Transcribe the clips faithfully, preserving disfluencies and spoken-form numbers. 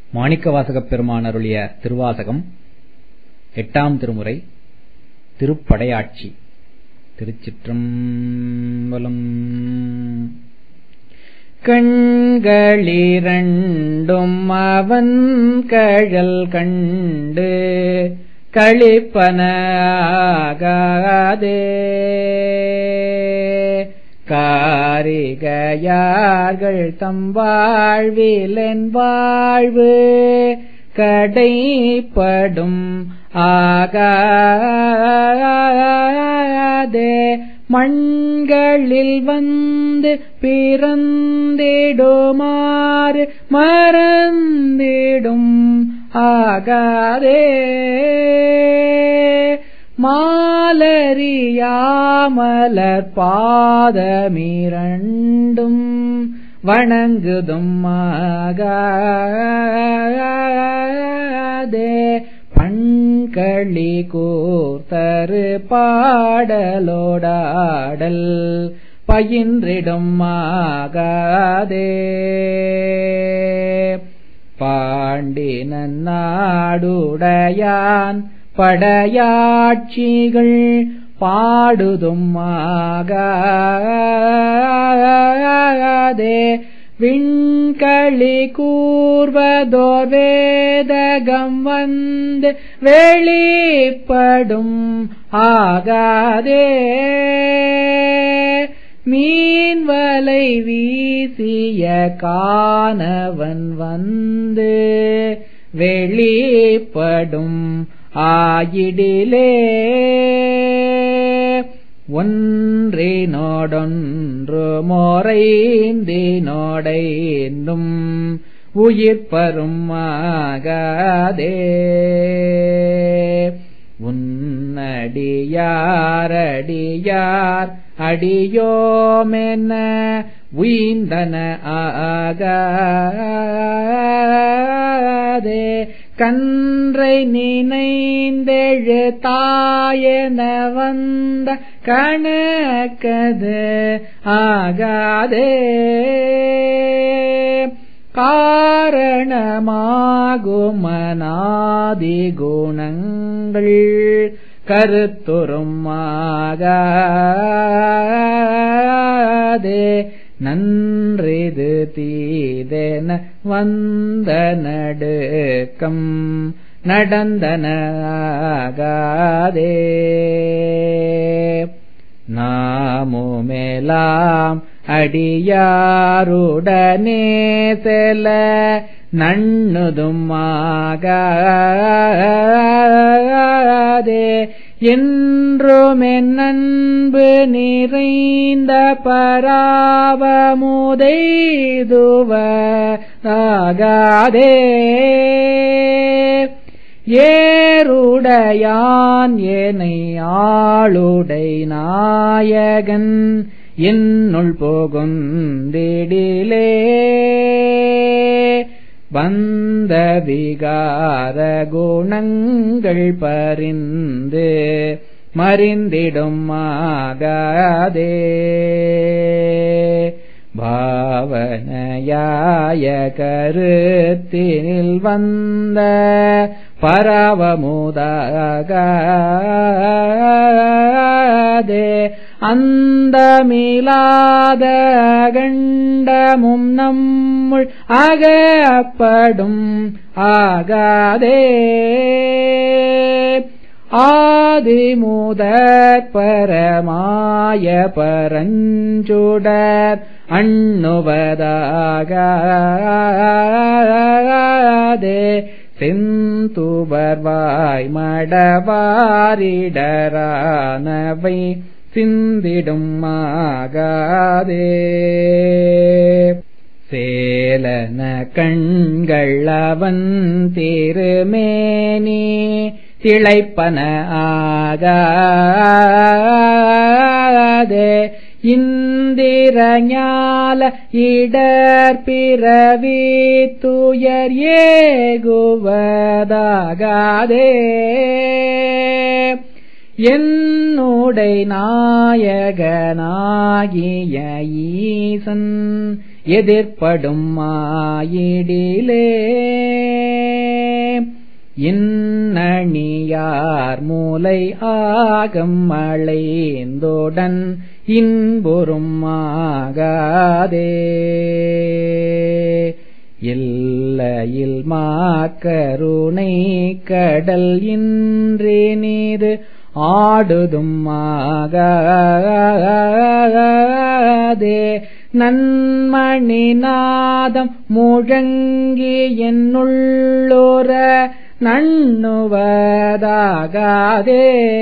மாணிக்கவாசகப் பெருமான் அருளிய திருவாசகம் எட்டாம் திருமுறை திருப்படையாட்சி. திருச்சிற்றம்பலம். கண்களிரண்டும் அவன் கழல் கண்டு களிப்பனாகாதே, காரிகையார்கள் தம் வாழ்விலென் வாழ்வு கடைப்படும் ஆகாதே, மண்களில் வந்து பிறந்திடுமாறு மறந்திடும் ஆகாதே, மாலரியாமலர் பாதமிரண்டும் வணங்குதும் ஆகாதே, பண்களி கூர்த்தரு பாடலோடாடல் பயின்றிடும் ஆகாதே, பாண்டினன் நாடுடையான் படையாட்சிகள் பாடுதும் ஆகாதே, விண்களி கூர்வதோர் வேதகம் வந்து வெளிப்படும் ஆகாதே, மீன்வலை வீசிய காணவன் வந்து வெளிப்படும் ஆயிடிலே, ஒன்றினோடொன்று மோரைந்தினோடைந்தும் உயிர்ப்பரும் ஆகாதே, உன்னடியாரடியார் அடியோமென உய்ந்தன ஆகாதே, கன்றை நினைந்தெழு தாயென வந்த கணக்கது ஆகாதே, காரணமாகுமனாதி குணங்கள் கருத்துறும் ஆகாதே, நன்றிது தீதென வந்த நடுக்கம் நடந்தன ஆகாதே, நாமுமெலாம் அடியாருடனே செல நண்ணுதும் ஆகாதே, என்றுமென் அன்பு நிறைந்த பராபமுதைதுவதாகாதே, ஏருடையான் ஏனை ஆளுடை நாயகன் என்னுள் புகுந்திடிலே, வந்த விகார குணங்கள் பரிந்து மறிந்திடும் ஆகாதே, பாவனையாய கருத்தினில் வந்த பரவமுதாகாதே, அந்தமிலாத கண்டமும் நம்முள் அகப்படும் ஆகாதே, ஆதிமுதற் பரமாய பரஞ்சுடர் அண்ணுவதாகாதே, செந்துபர்வாய் மடவாரிடரானவை சிந்திடும் ஆகாதே, சேலன கண்கள் அவன் திருமேனி திளைப்பன ஆகாதே, இந்திரஞால இடர் பிறவி துயர் ஏகுவதாகாதே, என்னுடை நாயகனாகிய ஈசன் எதிர்ப்படும் மாயிடிலே இன்னணியார் மூலை ஆகம் அளைந்தோடன் இன்புறும் ஆகாதே இல்லையில் மாக்கருணை கடல் இன்றே நீது ஆடுதும் ஆகாதே நன்மணி நாதம் முழங்கி என்னுள்ளோர நண்ணுவதாகாதே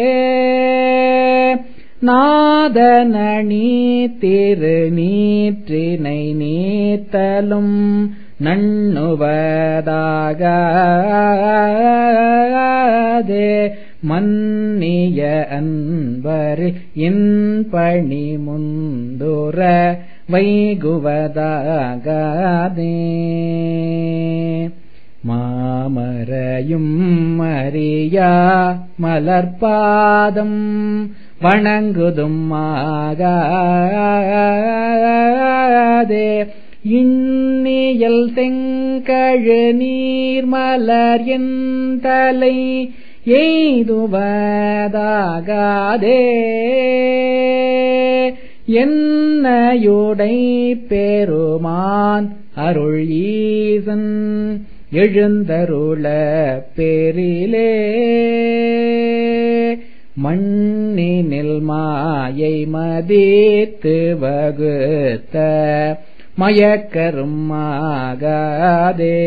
நாதனணி திருநீற்றினை நீத்தலும் நண்ணுவதாகாதே மன்னிய அன்பர் என் பணி முந்துர வைகுவதாகாதே மாமரையும் மறியா மலர்பாதம் வணங்குதும் ஆகாதே இன்னியல் செங்கழு நீர்மலர் என் தலை எய்துவதாகாதே என்னையுடை பெருமான் அருள் ஈசன் எழுந்தருள பேரிலே மண்ணினில் மாயை மதித்து வகுத்த மயக்கரும் ஆகாதே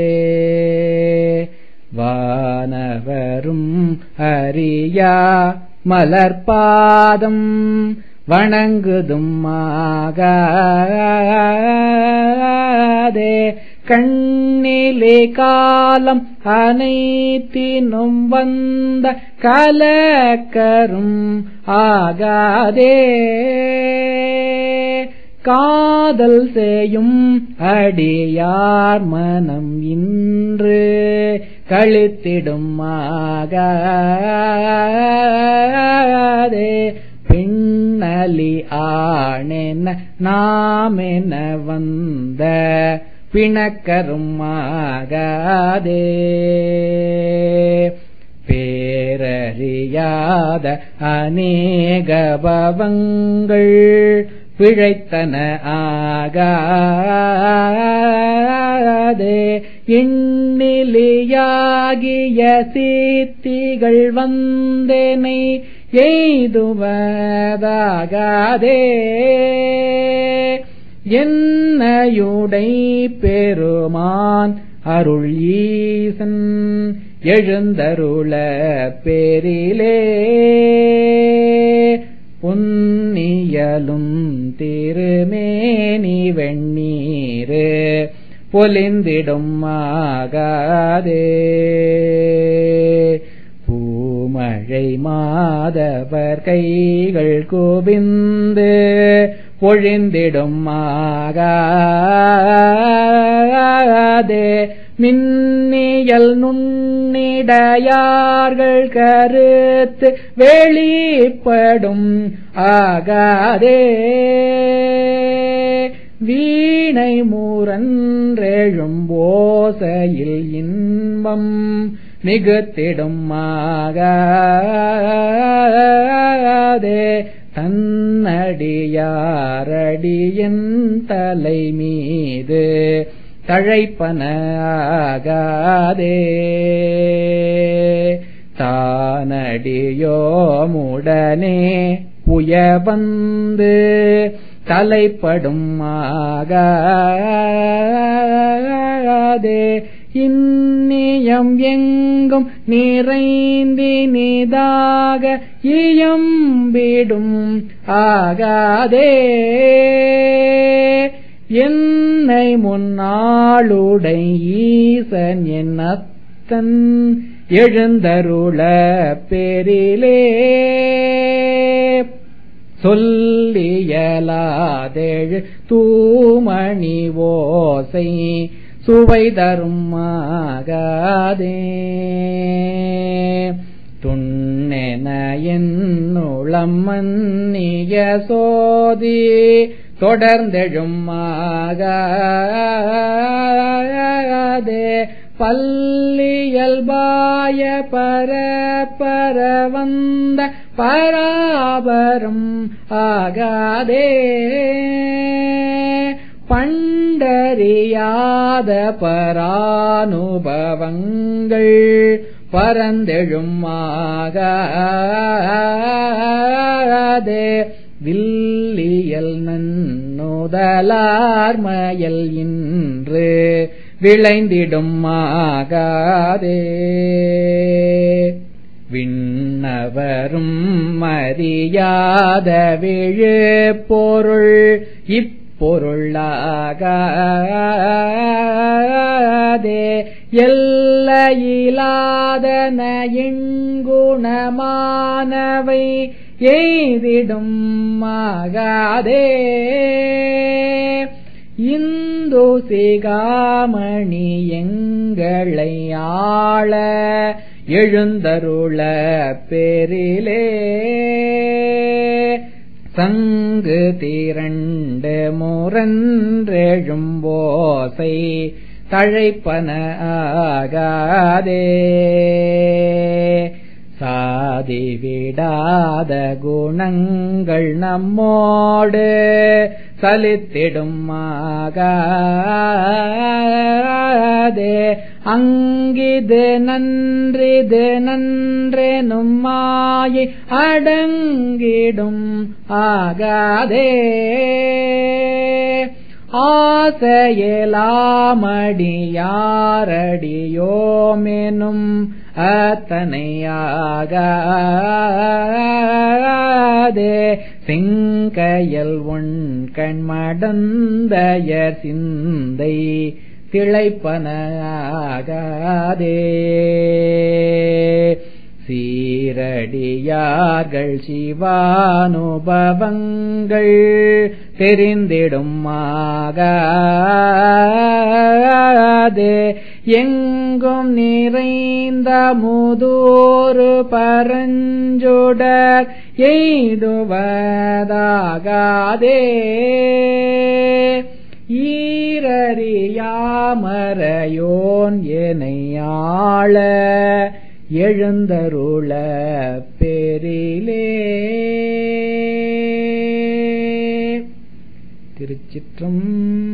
வானவரும் அறியா மலர்பாதம் வணங்குதும் ஆகாதே கண்ணிலே காலம் அனைத்தினும் வந்த கலக்கரும் ஆகாதே காதல் செய்யும் அடியார் மனம் இன்று கழித்திடும் ஆகாதே பின்னலி ஆணென நாமென வந்த பிணக்கரும் ஆகாதே பேரறியாத அநேக பவங்கள் பிழைத்தன ஆகாதே எண்ணிலியாகிய சித்திகள் வந்தேனை எய்துவதாகாதே என்னையுடை பெருமான் அருள் ஈசன் எழுந்தருள பேரிலே பொன்னியலும் திருமேனி வெண்ணீரு பொலிந்திடும் ஆகாதே பூமழை மாதவர் கைகள் குவிந்து பொழிந்திடும் ஆகாதே மின்னியல் நுண்ணிடையார்கள் கருத்து வெளிப்படும் ஆகாதே வீணை முரன்றெழும் ஓசையில் இன்பம் மிகுத்திடும் ஆகாதே தன்னடியாரடியின் தலை மீது தழைப்பன ஆகாதே தானடியோமுடனே புயவந்து தலைப்படும் ஆகாதே இன்னியம் எங்கும் நிறைந்தினிதாக இயம்பிடும் ஆகாதே என்னை முன்னாளுடை ஈசன் என் அத்தன் எழுந்தருள பேரிலே சொல்லியலாதெழு தூமணி ஓசை சுவை தரும் ஆகாதே துண்ணென என்னுளம் மன்னிய சோதி தொடர்ந்தெழும் ஆகாதே பல்லியல்பாய பரப்பர வந்த பராபரம் ஆகாதே பண்டறியாத பரானுபவங்கள் பரந்தெழும் ஆகாதே வில்லியல் நன்னுதலார்மயல் இன்று விளைந்திடும் ஆகாதே விண்ணவரும் மறியாத விழு பொருள் இப்பொருளாகாதே எல்லையிலாதன எண்குணமானவை எய்திடும் ஆகாதே இந்து சிகாமணி எங்களை ஆள எழுந்தருள பேரிலே சங்கு திரண்டு முரன்றெழும்போசை தழைப்பன ஆகாதே சாதி விடாத குணங்கள் நம்மோடு சலித்திடும் ஆகாதே அங்கிது நன்றிது நன்றெனும் மாயை அடங்கிடும் ஆகாதே ஆசையலாமடியாரடியோமெனும் அத்தனையாகாதே சிங்கையல் உன் கண்மடந்தயர் சிந்தை திளைப்பன ஆகாதே சீரடியார்கள் சிவானுபவங்கள் தெரிந்திடும் ஆகாதே எங்கும் நிறைந்த முதூறு பரஞ்சுடர் எய்துவதாகாதே ஈரறியாமறையோன் எனையாள எழுந்தருள பேரிலே. திருச்சிற்றம்பலம்.